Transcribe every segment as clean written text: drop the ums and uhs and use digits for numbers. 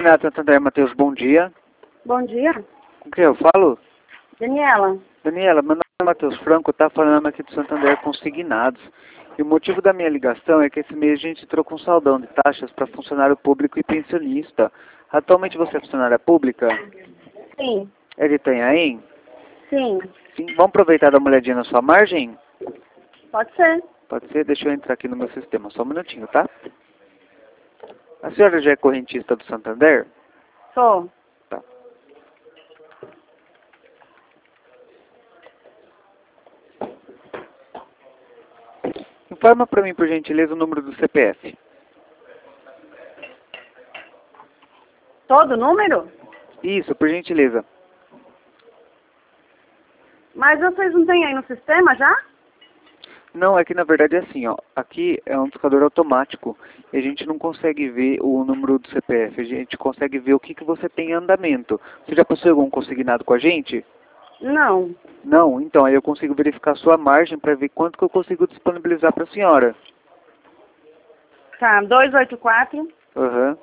Renato Santander, Matheus, bom dia. Bom dia. Com quem eu falo? Daniela. Daniela, meu nome é Matheus Franco, tá falando aqui do Santander Consignados. E o motivo da minha ligação é que esse mês a gente trocou um saldão de taxas para funcionário público e pensionista. Atualmente você é funcionária pública? Sim. É de Itanhaém? Sim. Sim. Vamos aproveitar e dar uma olhadinha na sua margem? Pode ser. Pode ser? Deixa eu entrar aqui no meu sistema, só um minutinho, tá? A senhora já é correntista do Santander? Sou. Tá. Informa para mim, por gentileza, o número do CPF. Todo número? Isso, por gentileza. Mas vocês não têm aí no sistema já? Não, é que na verdade é assim, ó. Aqui é um buscador automático e a gente não consegue ver o número do CPF. A gente consegue ver o que você tem em andamento. Você já possui algum consignado com a gente? Não. Não? Então, aí eu consigo verificar a sua margem para ver quanto que eu consigo disponibilizar para a senhora. Tá, 284 Aham.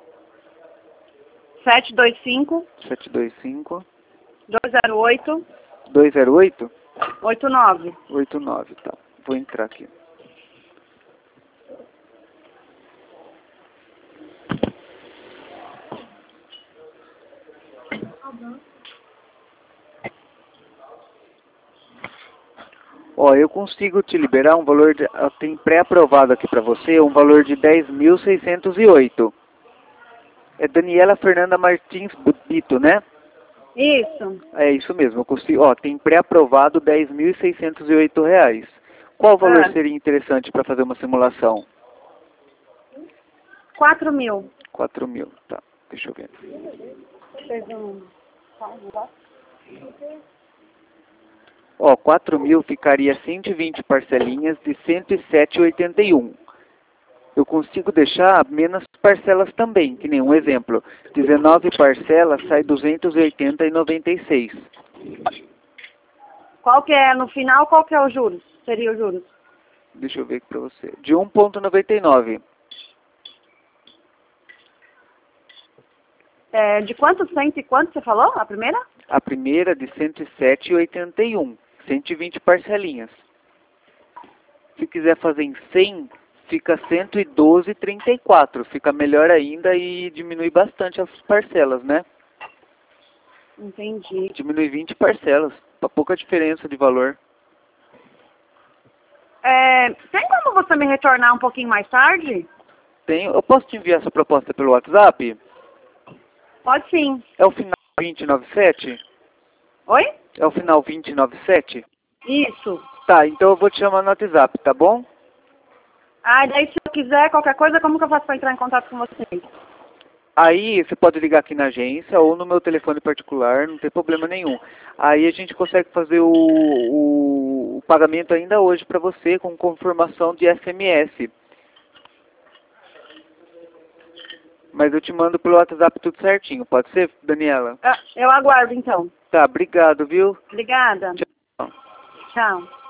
725 725 208 208 89. 89, tá. Vou entrar aqui. Ó, eu consigo te liberar um valor de... Tem pré-aprovado aqui para você um valor de 10.608. É Daniela Fernanda Martins Bito, né? Isso. É isso mesmo. Eu consigo... Ó, tem pré-aprovado R$ 10.608. Qual valor seria interessante para fazer uma simulação? 4.000. 4.000, tá. Deixa eu ver. Ó, 4.000 ficaria 120 parcelinhas de 107,81. Eu consigo deixar menos parcelas também, que nem um exemplo. 19 parcelas sai 280,96. Qual que é, no final, qual que é o juros? Seria o juros? Deixa eu ver aqui pra você. De 1,99. É, de quanto? Cento e quanto você falou? A primeira? A primeira de 107,81. 120 parcelinhas. Se quiser fazer em 100, fica 112,34. Fica melhor ainda e diminui bastante as parcelas, né? Entendi. Diminui 20 parcelas. Pouca diferença de valor. É, tem como você me retornar um pouquinho mais tarde? Tenho. Eu posso te enviar essa proposta pelo WhatsApp? Pode sim. É o final 2097? Oi? É o final 2097? Isso. Tá, então eu vou te chamar no WhatsApp, tá bom? Ah, daí se eu quiser qualquer coisa, como que eu faço para entrar em contato com vocês? Aí você pode ligar aqui na agência ou no meu telefone particular, não tem problema nenhum. Aí a gente consegue fazer o pagamento ainda hoje para você com confirmação de SMS. Mas eu te mando pelo WhatsApp tudo certinho, pode ser, Daniela? Eu aguardo então. Tá, obrigado, viu? Obrigada. Tchau. Tchau.